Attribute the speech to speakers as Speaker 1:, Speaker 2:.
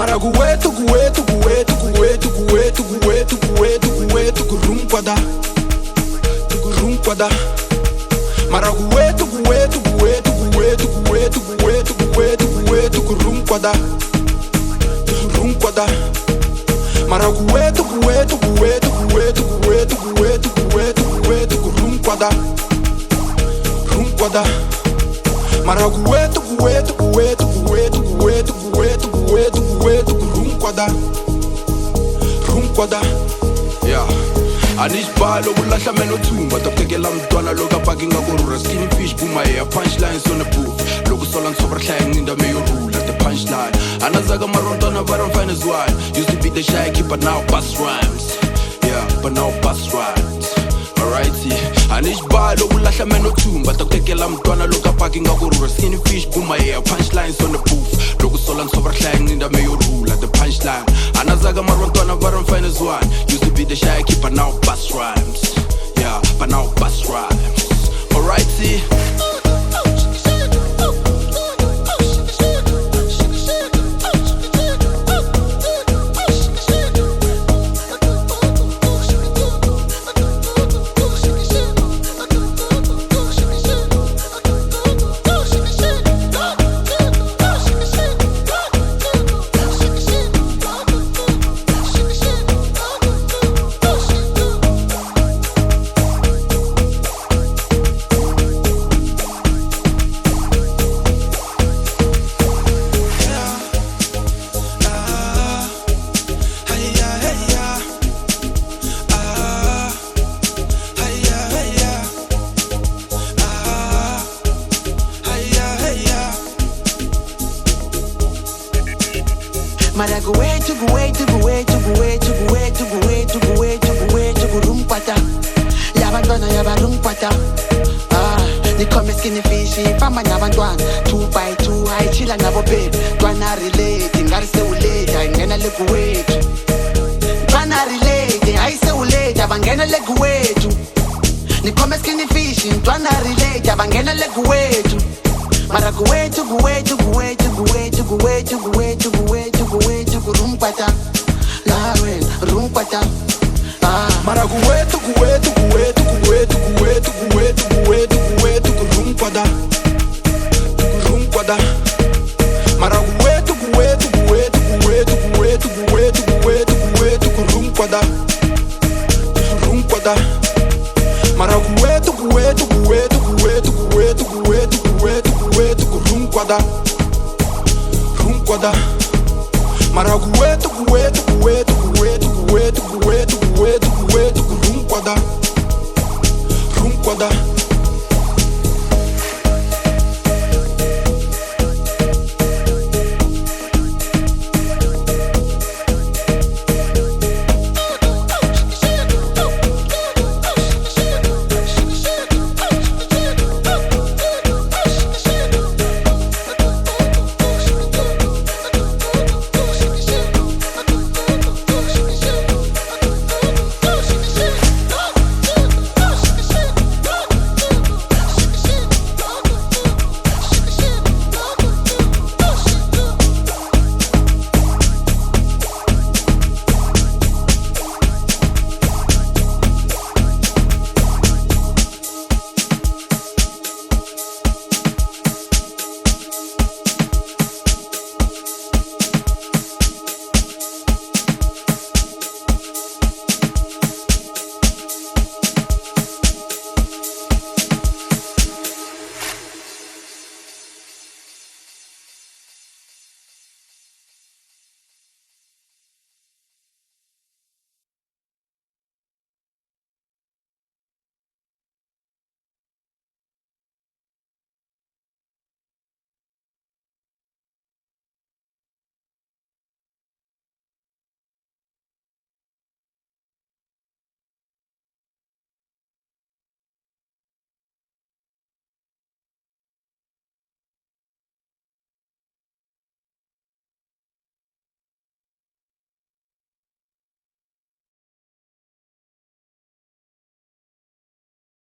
Speaker 1: Mara kuwetu kuwetu kuwetu kuwetu kuwetu kuwetu kuwetu kuwetu kurumpada kurumpada. Mara kuwetu kuwetu kuwetu kuwetu kuwetu kuwetu kuwetu kuwetu kurumpada kurumpada. Mara kuwetu kuwetu kuwetu kuwetu kuwetu kuwetu kuwetu kuwetu kurumpada kurumpada. Mara kuwetu kuwetu kuwetu kuwetu kuwetu kuwetu kuwetu kuwetu kurumpada kurumpada. Yeah. Anishbalo ulahla meno thumba takutekela mntwana loku apaki ngakurura. Skinny fish buma ya punchlines on the booth. Loku sola nsobra hlaya nginda meyorula the punchline. Anazaga marontwana baramfine as wine. Used to be the shy kid but now bust rhymes. Yeah, but now bust rhymes. Alrighty. Anishbalo ulahla meno thumba takutekela mntwana loku apaki ngakurura. Skinny fish buma ya punchlines on the booth. Loku sola nsobra hlaya nginda meyorula the punchline. Anazaga marontwana baramfine as wine. Used to be the shy kid but now bust rhymes. Yeah, but now bust rhymes. Alrighty.
Speaker 2: Mara kuwetu kuwetu kuwetu kuwetu kuwetu kuwetu kuwetu kuwetu kurumpata. Yabantwana yabarumpata. Nikome skinny fish famba nabantwana 2x2 ayichila nabo babe. Twana relate ngarise ulate ayingena le kuwethu. Twana relate ayise ulate abangena le kuwethu. Nikome skinny fish twana relate abangena le kuwethu. Mara kuwetu kuwetu kuwetu kuwetu kuwetu kuwetu kuwetu kuwetu kurumpata. Lawen rumpata.
Speaker 1: Mara kuwetu kuwetu kuwetu kuwetu kuwetu kuwetu kuwetu kuwetu kurumpada kurumpada. Mara kuwetu kuwetu kuwetu kuwetu kuwetu kuwetu kuwetu kuwetu kurumpada kurumpada. Mara kuwetu kuwetu kuwetu kuwetu kuwetu kuwetu kuwetu kuwetu kurumpada kurumpada. Mara kuwetu kuwetu kuwetu kuwetu kuwetu kuwetu kuwetu kuwetu kurumpada kurumpada.